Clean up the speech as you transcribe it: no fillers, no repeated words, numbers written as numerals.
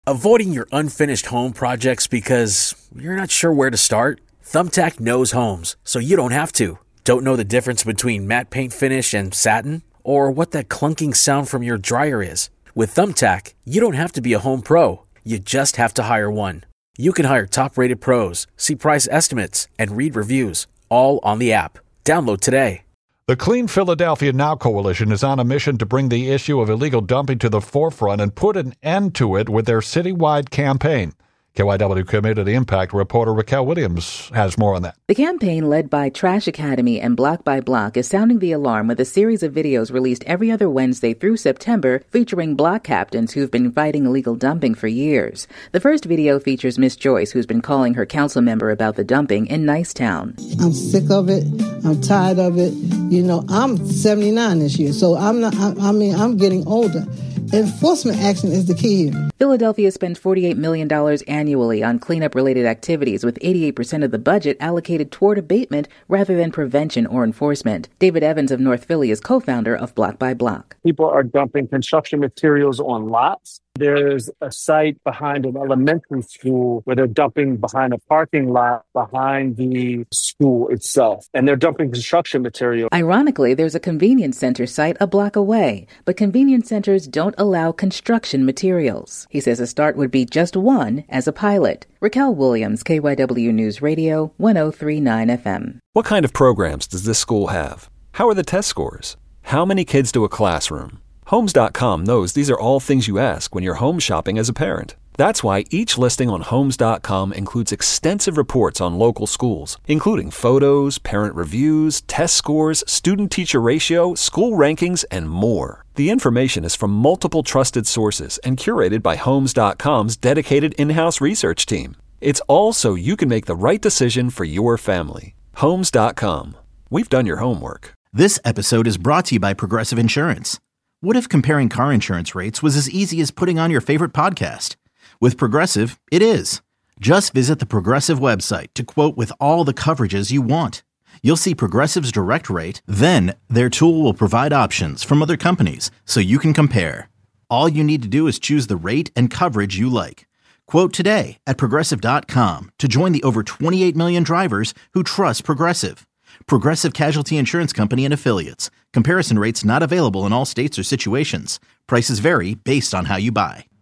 Avoiding your unfinished home projects because you're not sure where to start? Thumbtack knows homes, so you don't have to. Don't know the difference between matte paint finish and satin? Or what that clunking sound from your dryer is? With Thumbtack, you don't have to be a home pro. You just have to hire one. You can hire top-rated pros, see price estimates, and read reviews, all on the app. Download today. The Clean Philadelphia Now Coalition is on a mission to bring the issue of illegal dumping to the forefront and put an end to it with their citywide campaign. KYW Community Impact reporter Raquel Williams has more on that. The campaign, led by Trash Academy and Block by Block, is sounding the alarm with a series of videos released every other Wednesday through September featuring block captains who've been fighting illegal dumping for years. The first video features Miss Joyce, who's been calling her council member about the dumping in Nicetown. I'm sick of it. I'm tired of it. You know, I'm 79 this year, so I'm getting older. Enforcement action is the key here. Philadelphia spends $48 million annually on cleanup-related activities, with 88% of the budget allocated toward abatement rather than prevention or enforcement. David Evans of North Philly is co-founder of Block by Block. People are dumping construction materials on lots. There's a site behind an elementary school where they're dumping behind a parking lot behind the school itself. And they're dumping construction material. Ironically, there's a convenience center site a block away, but convenience centers don't allow construction materials. He says a start would be just one as a pilot. Raquel Williams, KYW News Radio, 103.9 FM. What kind of programs does this school have? How are the test scores? How many kids do a classroom? Homes.com knows these are all things you ask when you're home shopping as a parent. That's why each listing on Homes.com includes extensive reports on local schools, including photos, parent reviews, test scores, student-teacher ratio, school rankings, and more. The information is from multiple trusted sources and curated by Homes.com's dedicated in-house research team. It's all so you can make the right decision for your family. Homes.com. We've done your homework. This episode is brought to you by Progressive Insurance. What if comparing car insurance rates was as easy as putting on your favorite podcast? With Progressive, it is. Just visit the Progressive website to quote with all the coverages you want. You'll see Progressive's direct rate, then their tool will provide options from other companies so you can compare. All you need to do is choose the rate and coverage you like. Quote today at Progressive.com to join the over 28 million drivers who trust Progressive. Progressive Casualty Insurance Company and Affiliates. Comparison rates not available in all states or situations. Prices vary based on how you buy.